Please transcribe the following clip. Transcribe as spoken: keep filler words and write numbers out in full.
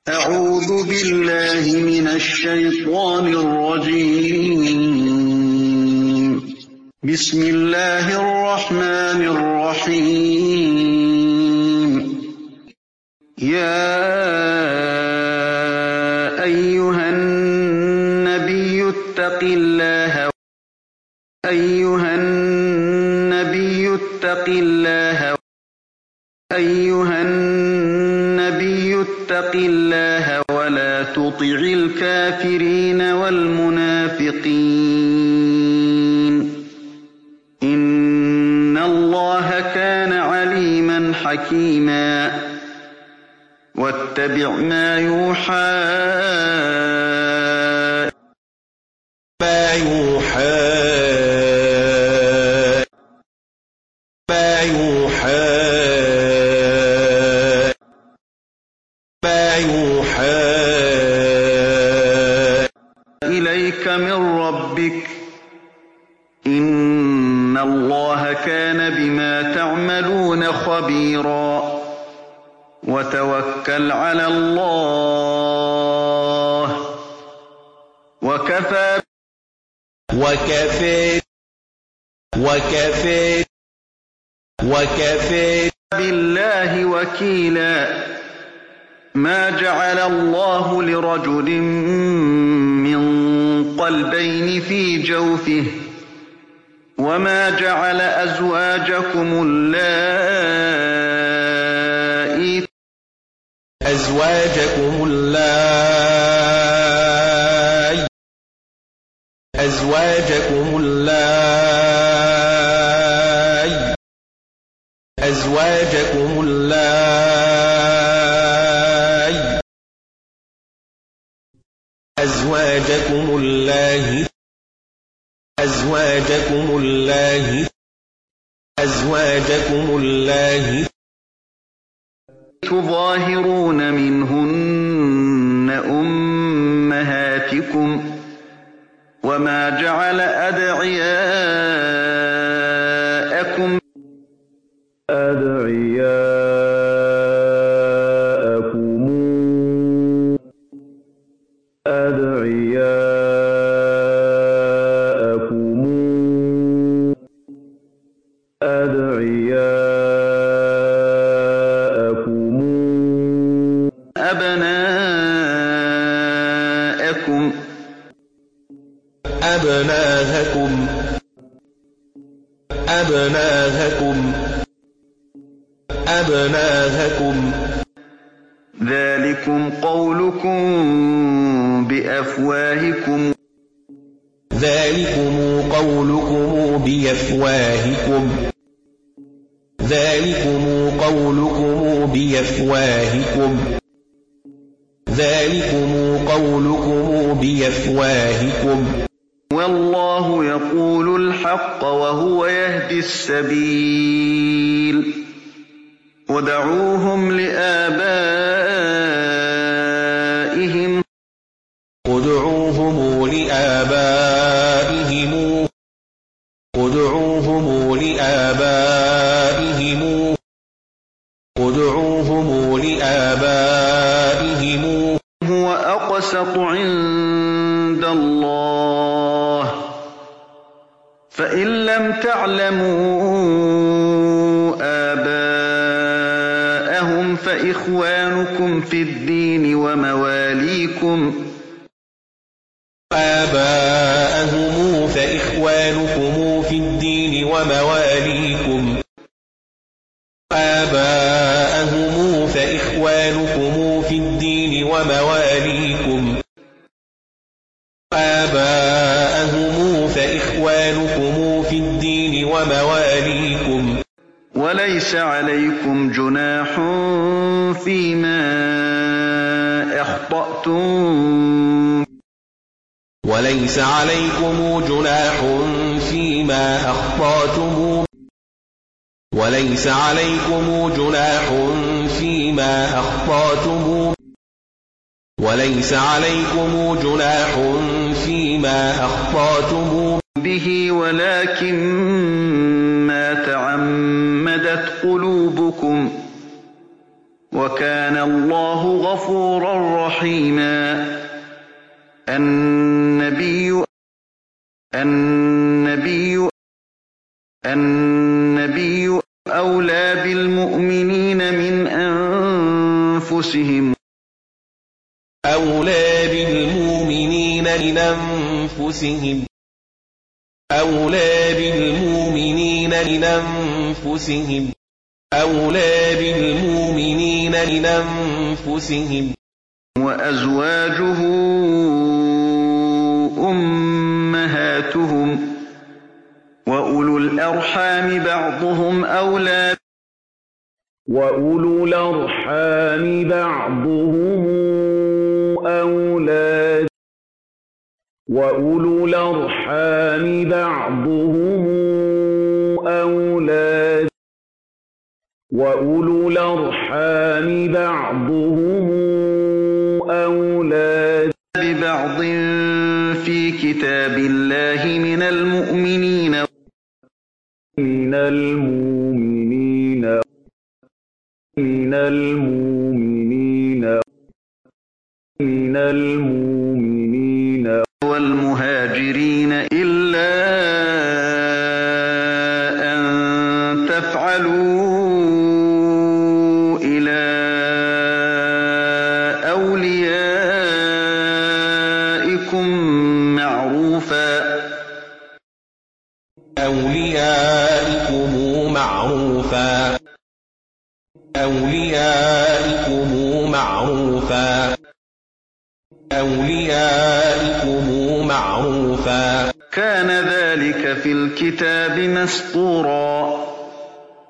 أعوذ بالله من الشيطان الرجيم. بسم الله الرحمن الرحيم. يا أيها النبي اتق الله أيها النبي اتق الله أيها النبي اتق الله ولا تطع الكافرين والمنافقين إن الله كان عليما حكيما واتبع ما يوحى ما يوحى ما يوحى ما يوحى إليك من ربك إن الله كان بما تعملون خبيرا وتوكل على الله وكفى وكفى وكفى وكفى بالله وكيلا ما جعل الله لرجل من قلبين في جوفه وما جعل أزواجكم اللائي أزواجكم اللائي أزواجكم اللائي أزواجكم اللائي أزواجكم الله أزواجكم الله أزواجكم الله تظاهرون منهن أمهاتكم وما جعل أدعياءكم أدعياءكم أدعياءكم أدعياءكم أبناءكم أبناءكم أبناءكم أبناءكم ذلكم قولكم بأفواهكم ذلكم قولكم بأفواهكم ذلكم قولكم بأفواهكم ذلكم قولكم بأفواهكم والله يقول الحق وهو يهدي السبيل ودعوهم لآبائهم ادعوهم لآبائهم ادعوهم لآبائهم ادعوهم لآبائهم هو أقسط عند الله فإن لم تعلموا آباءهم فإخوانكم في الدين ومواليكم آباءهم فإخوانكم في الدين ومواليكم آباءهم فإخوانكم في الدين ومواليكم آباءهم فإخوانكم في الدين ومواليكم وليس عليكم جناح فيما أخطأتم وليس عليكم جناح فيما أخطأتم وليس عليكم جناح فيما أخطأتم وليس عليكم جناح فيما أخطأتم به ولكن ما تعمدت قلوبكم وَكَانَ اللَّهُ غَفُورًا رَّحِيمًا. النبي النبي النبي أولى بالمؤمنين من أنفسهم أولى بالمؤمنين من أنفسهم أولى بالمؤمنين من أنفسهم أولى بالمؤمنين من أنفسهم وأزواجه أمهاتهم وأولو الأرحام بعضهم أولى وأولو الأرحام بعضهم أولى وأولو الأرحام بعضهم أولى وأولو الأرحام بعضهم أولى ببعض في كتاب الله من المؤمنين من المؤمنين من المؤمنين من المؤمنين والمهاجرين إلا أن تفعلوا إلى أوليائكم معروفا أوليائكم معروفا أوليائكم معروفا أوليائكم معروفا كان ذلك في الكتاب مسطورا